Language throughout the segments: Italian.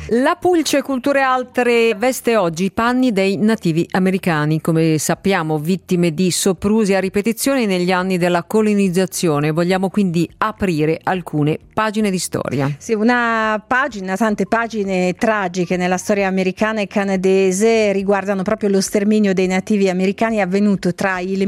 La Pulce Culture Altre veste oggi i panni dei nativi americani, come sappiamo, vittime di soprusi a ripetizione negli anni della colonizzazione. Vogliamo quindi aprire alcune pagine di storia. Sì, una pagina, tante pagine tragiche nella storia americana e canadese riguardano proprio lo sterminio dei nativi americani avvenuto tra il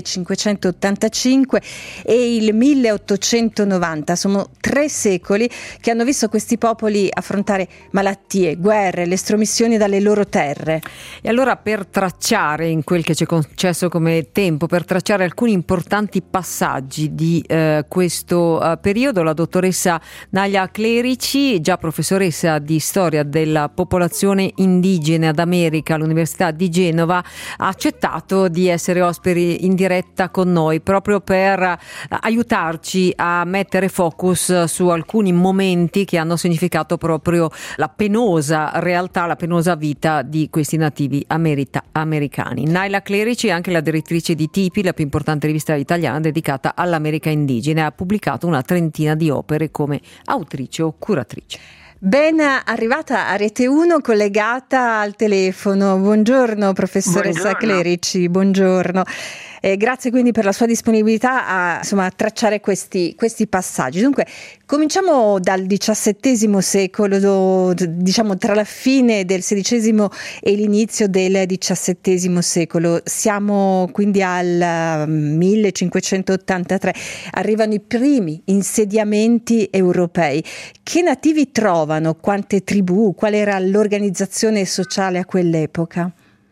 1585 e il 1890. Sono 3 secoli che hanno visto questi popoli affrontare malattie, guerre, l'estromissione dalle loro terre. E allora, per tracciare, in quel che ci è concesso come tempo, per tracciare alcuni importanti passaggi di questo periodo, la dottoressa Naila Clerici, già professoressa di storia della popolazione indigena d'America all'Università di Genova, ha accettato di essere ospite in diretta con noi proprio per aiutarci a mettere focus su alcuni momenti che hanno significato proprio la penosa realtà, la penosa vita di questi nativi americani. Naila Clerici è anche la direttrice di Tipi, la più importante rivista italiana dedicata all'America indigena, e ha pubblicato una trentina di opere come autrice o curatrice. Ben arrivata a Rete 1, collegata al telefono. Buongiorno professoressa Clerici, buongiorno. Grazie quindi per la sua disponibilità a tracciare questi passaggi. Dunque, cominciamo dal XVII secolo, diciamo tra la fine del XVI e l'inizio del XVII secolo. Siamo quindi al 1583. Arrivano i primi insediamenti europei. Che nativi trovano? Quante tribù? Qual era l'organizzazione sociale a quell'epoca?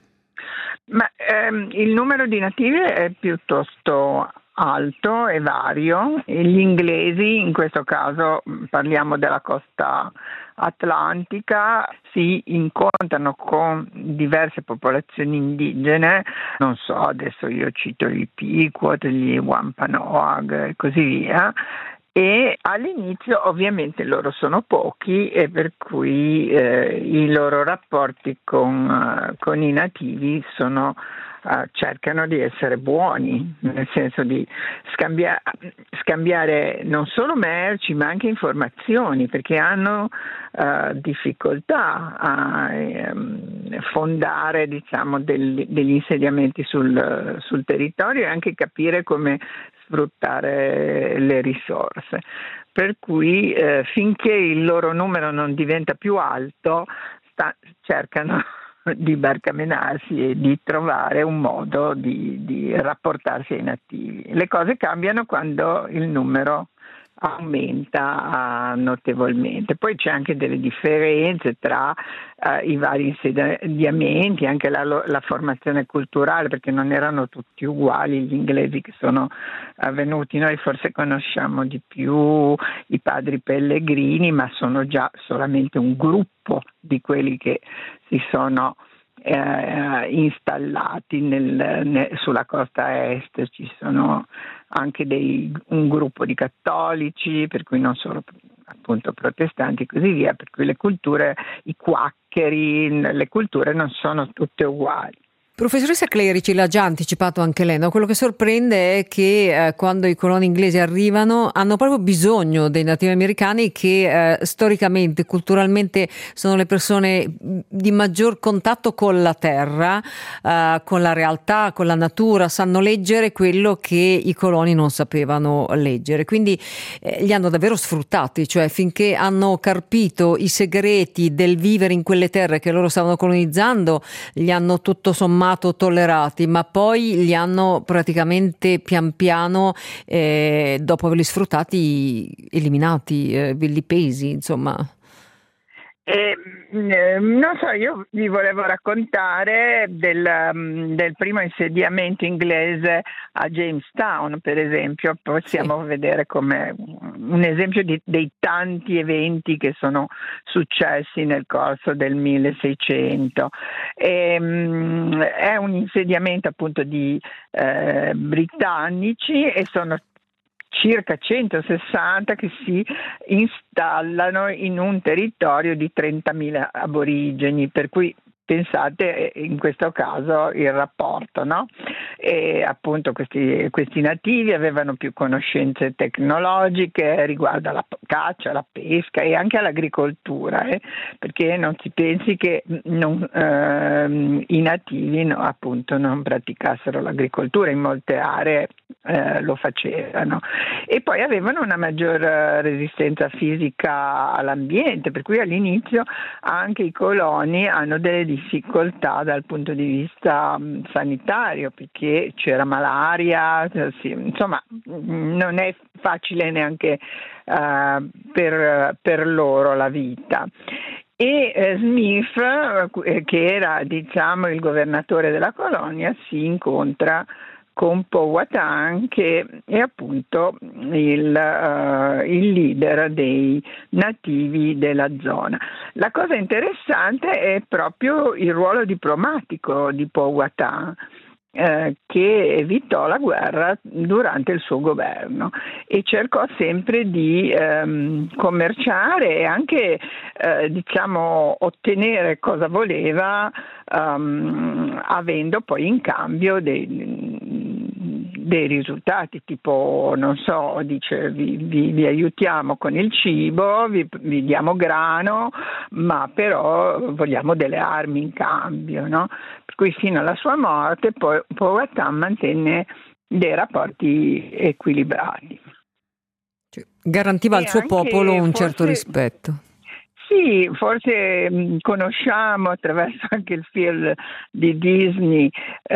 Il numero di nativi è piuttosto alto e vario. Gli inglesi, in questo caso parliamo della costa atlantica, si incontrano con diverse popolazioni indigene, non so, adesso io cito gli Pequot, gli Wampanoag e così via. E all'inizio ovviamente loro sono pochi e per cui i loro rapporti con i nativi cercano di essere buoni, nel senso di scambiare non solo merci ma anche informazioni, perché hanno difficoltà a fondare degli insediamenti sul territorio e anche capire come sfruttare le risorse, per cui finché il loro numero non diventa più alto cercano di barcamenarsi e di trovare un modo di rapportarsi ai nativi. Le cose cambiano quando il numero aumenta notevolmente. Poi c'è anche delle differenze tra i vari insediamenti, anche la formazione culturale, perché non erano tutti uguali gli inglesi che sono venuti. Noi forse conosciamo di più i padri pellegrini, ma sono già solamente un gruppo di quelli che si sono installati sulla costa est. Ci sono anche un gruppo di cattolici, per cui non solo appunto protestanti e così via, per cui le culture, i quaccheri, le culture non sono tutte uguali. Professoressa Clerici l'ha già anticipato anche lei, no? Quello che sorprende è che quando i coloni inglesi arrivano hanno proprio bisogno dei nativi americani che storicamente, culturalmente sono le persone di maggior contatto con la terra, con la realtà, con la natura, sanno leggere quello che i coloni non sapevano leggere, quindi li hanno davvero sfruttati, cioè finché hanno carpito i segreti del vivere in quelle terre che loro stavano colonizzando, li hanno tutto sommato tollerati, ma poi li hanno praticamente pian piano, dopo averli sfruttati, eliminati, vilipesi, insomma. Non so, io vi volevo raccontare del primo insediamento inglese a Jamestown, per esempio. Possiamo vedere come un esempio dei tanti eventi che sono successi nel corso del 1600. È un insediamento appunto di britannici, e sono circa 160 che si installano in un territorio di 30.000 aborigeni, per cui pensate in questo caso il rapporto, no? e appunto questi nativi avevano più conoscenze tecnologiche riguardo alla caccia, alla pesca e anche all'agricoltura, perché non si pensi che i nativi appunto non praticassero l'agricoltura, in molte aree lo facevano, e poi avevano una maggior resistenza fisica all'ambiente, per cui all'inizio anche i coloni hanno delle difficoltà dal punto di vista sanitario, perché c'era malaria, insomma non è facile neanche per loro la vita. E Smith, che era diciamo il governatore della colonia, si incontra con Powhatan, che è appunto il leader dei nativi della zona. La cosa interessante è proprio il ruolo diplomatico di Powhatan, che evitò la guerra durante il suo governo e cercò sempre di commerciare e anche diciamo ottenere cosa voleva, avendo poi in cambio dei risultati, tipo non so, dice vi aiutiamo con il cibo, vi diamo grano, ma però vogliamo delle armi in cambio, no? Per cui fino alla sua morte Powhatan mantenne dei rapporti equilibrati. Garantiva al suo popolo un certo rispetto. Sì, forse conosciamo attraverso anche il film di Disney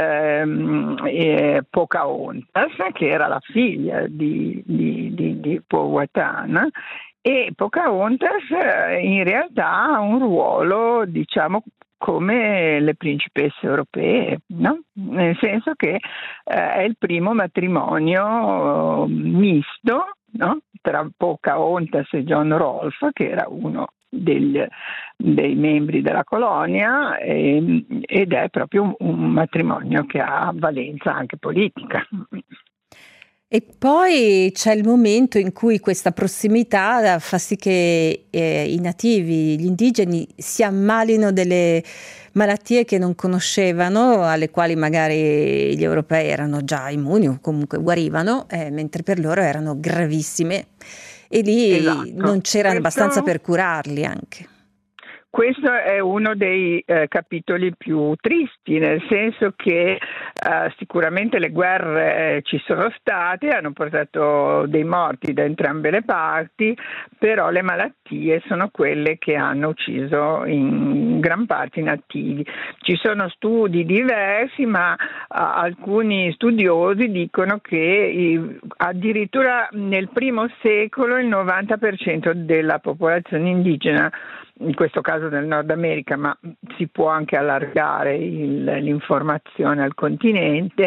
Pocahontas, che era la figlia di Powhatan, e Pocahontas in realtà ha un ruolo, diciamo, come le principesse europee, no? Nel senso che è il primo matrimonio misto, no? Tra Pocahontas e John Rolfe, che era uno dei membri della colonia, ed è proprio un matrimonio che ha valenza anche politica. E poi c'è il momento in cui questa prossimità fa sì che i nativi, gli indigeni, si ammalino delle malattie che non conoscevano, alle quali magari gli europei erano già immuni o comunque guarivano, mentre per loro erano gravissime. E lì non c'era abbastanza per curarli anche. Questo è uno dei capitoli più tristi, nel senso che sicuramente le guerre ci sono state, hanno portato dei morti da entrambe le parti, però le malattie sono quelle che hanno ucciso in gran parte i nativi. Ci sono studi diversi, ma alcuni studiosi dicono che addirittura nel primo secolo il 90% della popolazione indigena, in questo caso del Nord America, ma si può anche allargare l'informazione al continente,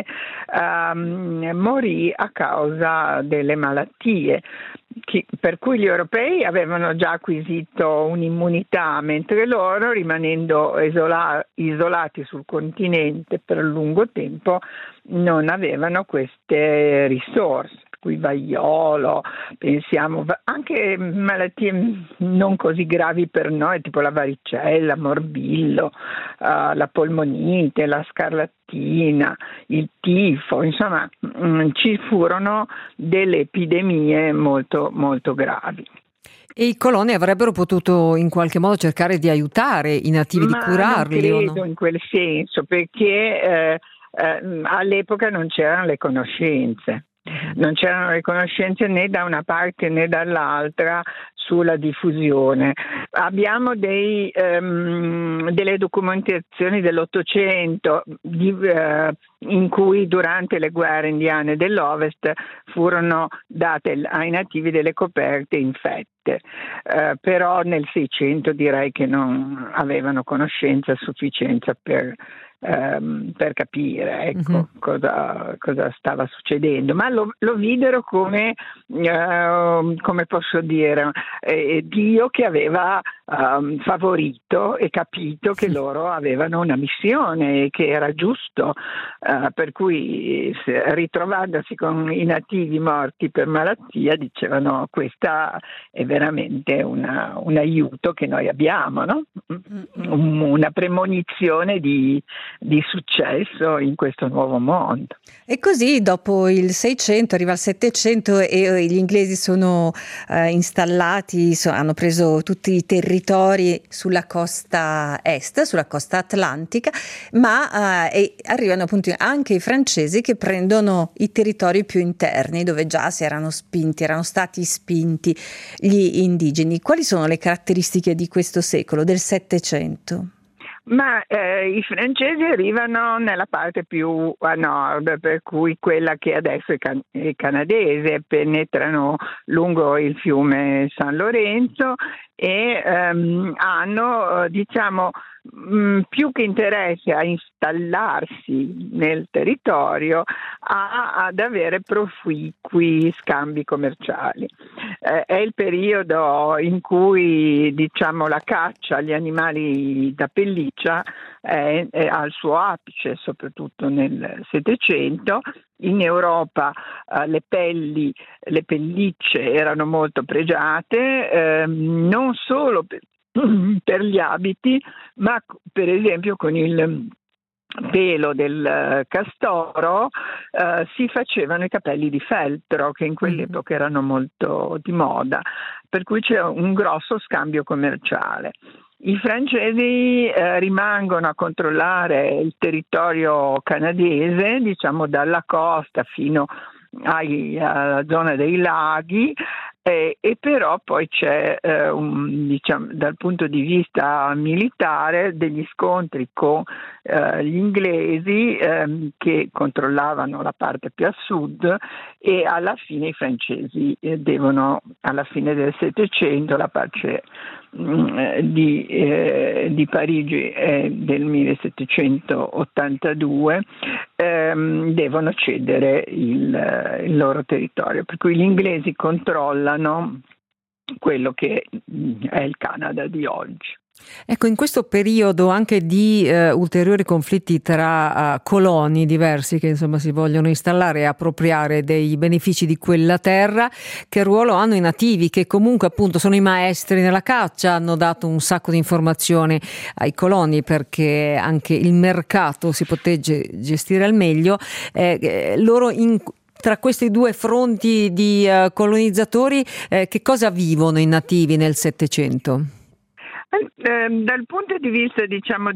morì a causa delle malattie, per cui gli europei avevano già acquisito un'immunità, mentre loro, rimanendo isolati sul continente per lungo tempo, non avevano queste risorse. Cui vaiolo, pensiamo anche malattie non così gravi per noi, tipo la varicella, morbillo, la polmonite, la scarlattina, il tifo, insomma ci furono delle epidemie molto molto gravi. E i coloni avrebbero potuto in qualche modo cercare di aiutare i nativi, di curarli? Non credo in quel senso, perché all'epoca non c'erano le conoscenze. Non c'erano le conoscenze né da una parte né dall'altra sulla diffusione. Abbiamo delle documentazioni dell'Ottocento in cui durante le guerre indiane dell'Ovest furono date ai nativi delle coperte infette, però nel Seicento direi che non avevano conoscenza a sufficienza per capire, ecco, cosa stava succedendo, ma lo videro come posso dire, Dio che aveva favorito e capito che loro avevano una missione e che era giusto, per cui ritrovandosi con i nativi morti per malattia dicevano: questa è veramente un aiuto che noi abbiamo, no? Una premonizione di successo in questo nuovo mondo. E così dopo il 600 arriva il 700 e gli inglesi sono installati, hanno preso tutti i territori sulla costa est, sulla costa atlantica, ma arrivano appunto anche i francesi che prendono i territori più interni dove già erano stati spinti gli indigeni. Quali sono le caratteristiche di questo secolo, del 700? Ma i francesi arrivano nella parte più a nord, per cui quella che adesso è canadese, penetrano lungo il fiume San Lorenzo e hanno, diciamo, più che interesse a installarsi nel territorio, ad avere proficui scambi commerciali. È il periodo in cui, diciamo, la caccia agli animali da pelliccia è al suo apice, soprattutto nel Settecento. In Europa le pellicce erano molto pregiate, non solo per gli abiti, ma per esempio con il pelo del castoro si facevano i capelli di feltro, che in quell'epoca erano molto di moda, per cui c'è un grosso scambio commerciale. I francesi rimangono a controllare il territorio canadese, diciamo dalla costa fino alla zona dei laghi, e però poi c'è diciamo, dal punto di vista militare degli scontri con gli inglesi che controllavano la parte più a sud, e alla fine i francesi devono, alla fine del Settecento, la pace di Parigi del 1782, devono cedere il loro territorio, per cui gli inglesi controllano quello che è il Canada di oggi. Ecco, in questo periodo anche di ulteriori conflitti tra coloni diversi che insomma si vogliono installare e appropriare dei benefici di quella terra, che ruolo hanno i nativi, che comunque appunto sono i maestri nella caccia, hanno dato un sacco di informazioni ai coloni perché anche il mercato si poté gestire al meglio. Loro tra questi due fronti di colonizzatori, che cosa vivono i nativi nel Settecento? Dal punto di vista, diciamo,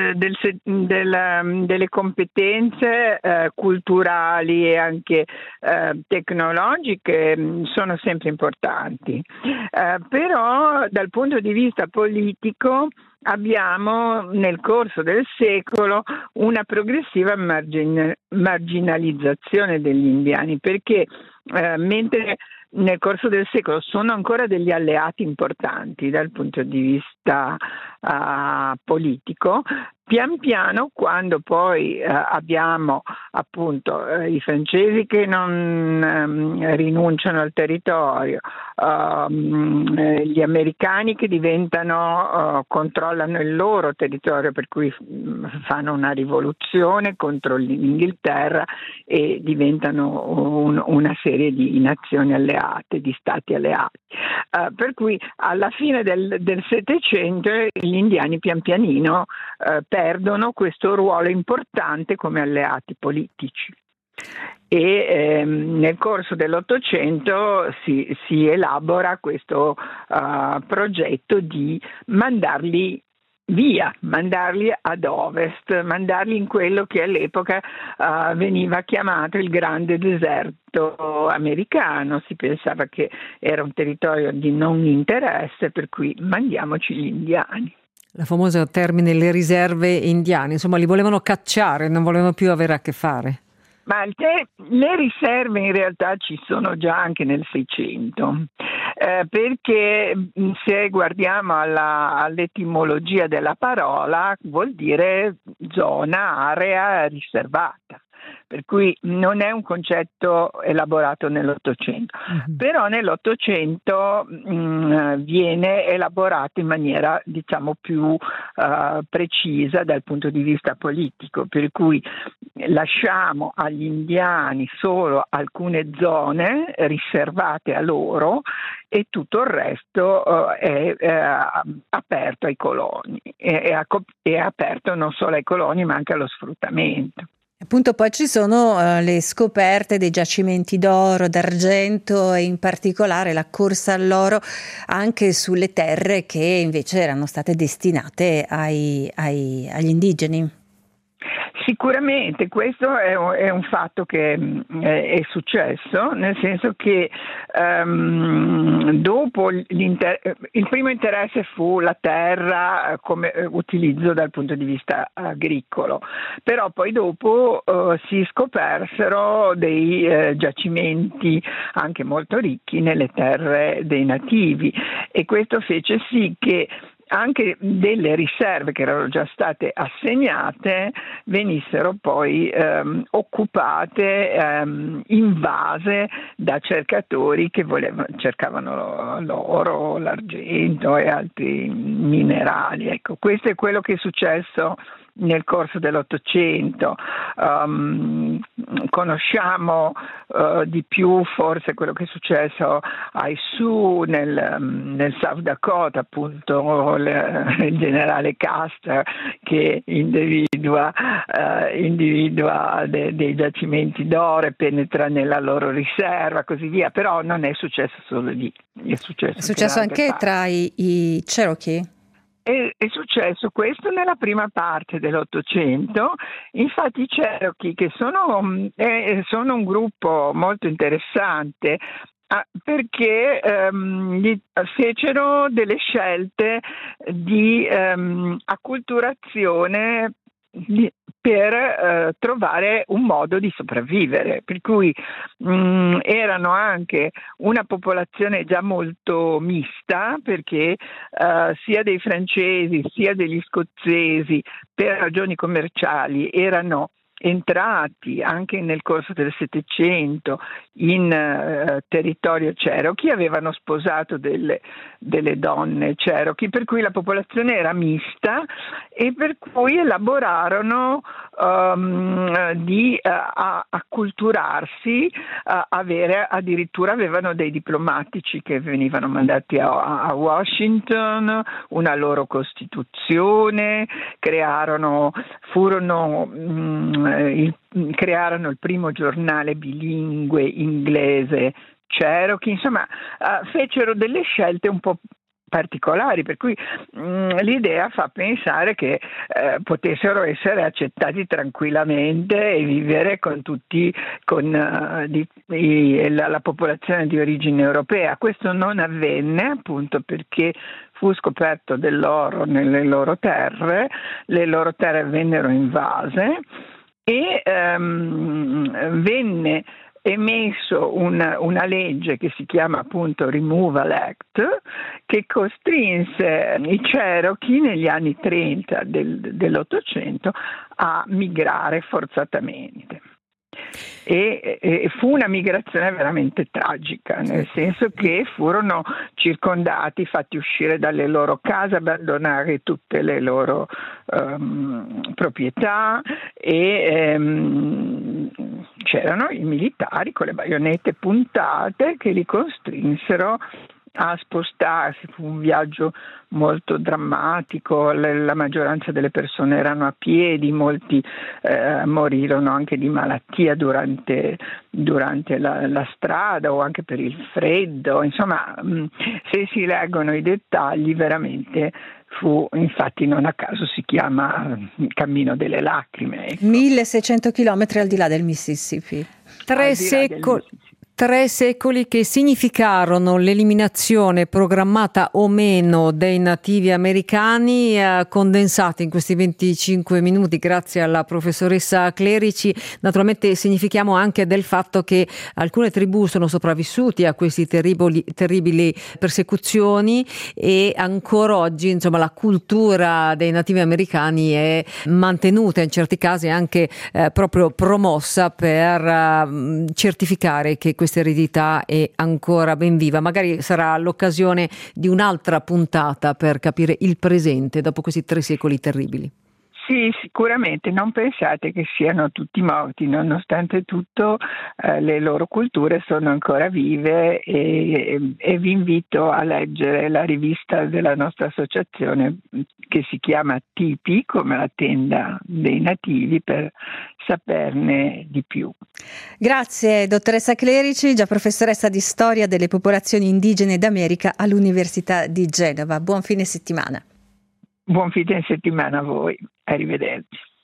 delle competenze culturali e anche tecnologiche, sono sempre importanti, però dal punto di vista politico abbiamo nel corso del secolo una progressiva marginalizzazione degli indiani, perché mentre nel corso del secolo sono ancora degli alleati importanti dal punto di vista politico, pian piano, quando poi abbiamo appunto i francesi che non rinunciano al territorio, gli americani che controllano il loro territorio, per cui fanno una rivoluzione contro l'Inghilterra e diventano una serie di nazioni alleate, di stati alleati. Per cui alla fine del Settecento gli indiani pian pianino perdono questo ruolo importante come alleati politici, e nel corso dell'Ottocento si elabora questo progetto di mandarli via, mandarli ad ovest, mandarli in quello che all'epoca veniva chiamato il grande deserto americano. Si pensava che era un territorio di non interesse, per cui mandiamoci gli indiani. La famosa termine le riserve indiane, insomma li volevano cacciare, non volevano più avere a che fare. Ma le riserve in realtà ci sono già anche nel 600, perché se guardiamo all'etimologia della parola vuol dire zona, area riservata. per cui non è un concetto elaborato nell'Ottocento, però nell'Ottocento viene elaborato in maniera diciamo più precisa dal punto di vista politico, per cui lasciamo agli indiani solo alcune zone riservate a loro e tutto il resto è aperto ai coloni, è aperto non solo ai coloni ma anche allo sfruttamento. Appunto poi ci sono le scoperte dei giacimenti d'oro, d'argento e in particolare la corsa all'oro anche sulle terre che invece erano state destinate agli indigeni. Sicuramente questo è un fatto che è successo, nel senso che dopo il primo interesse fu la terra come utilizzo dal punto di vista agricolo, però poi dopo si scopersero dei giacimenti anche molto ricchi nelle terre dei nativi e questo fece sì che anche delle riserve che erano già state assegnate venissero poi occupate, invase da cercatori che cercavano l'oro, l'argento e altri minerali. Ecco, questo è quello che è successo nel corso dell'Ottocento. Conosciamo di più forse quello che è successo ai Sioux nel South Dakota, appunto il generale Custer che individua dei giacimenti d'oro e penetra nella loro riserva, così via, però non è successo solo lì, è successo anche tra i Cherokee. È successo questo nella prima parte dell'Ottocento, infatti i Cherokee, che sono un gruppo molto interessante, perché fecero delle scelte di acculturazione per trovare un modo di sopravvivere, per cui erano anche una popolazione già molto mista, perché sia dei francesi sia degli scozzesi per ragioni commerciali erano entrati anche nel corso del Settecento in territorio Cherokee, avevano sposato delle donne Cherokee, per cui la popolazione era mista e per cui elaborarono di acculturarsi, avevano dei diplomatici che venivano mandati a Washington, una loro costituzione, crearono il primo giornale bilingue inglese Cherokee, insomma fecero delle scelte un po' particolari, per cui l'idea fa pensare che potessero essere accettati tranquillamente e vivere con la popolazione di origine europea. Questo non avvenne appunto perché fu scoperto dell'oro nelle loro terre, le loro terre vennero invase e venne emesso una legge che si chiama appunto Removal Act, che costrinse i Cherokee negli anni 30 dell'Ottocento a migrare forzatamente. E fu una migrazione veramente tragica, nel senso che furono circondati, fatti uscire dalle loro case, abbandonare tutte le loro proprietà e c'erano i militari con le baionette puntate che li costrinsero a spostarsi. Fu un viaggio molto drammatico, la maggioranza delle persone erano a piedi, molti morirono anche di malattia durante la strada o anche per il freddo, insomma se si leggono i dettagli veramente infatti non a caso si chiama Cammino delle Lacrime. Ecco. 1600 chilometri al di là del Mississippi. 3 secoli che significarono l'eliminazione programmata o meno dei nativi americani, condensati in questi 25 minuti grazie alla professoressa Clerici. Naturalmente significhiamo anche del fatto che alcune tribù sono sopravvissuti a questi terribili persecuzioni e ancora oggi, insomma, la cultura dei nativi americani è mantenuta, in certi casi anche proprio promossa per certificare che questa eredità è ancora ben viva. Magari sarà l'occasione di un'altra puntata per capire il presente dopo questi 3 secoli terribili. Sì, sicuramente, non pensate che siano tutti morti, nonostante tutto le loro culture sono ancora vive e vi invito a leggere la rivista della nostra associazione che si chiama Tipi, come la tenda dei nativi, per saperne di più. Grazie dottoressa Clerici, già professoressa di storia delle popolazioni indigene d'America all'Università di Genova. Buon fine settimana. Buon fine settimana a voi, arrivederci.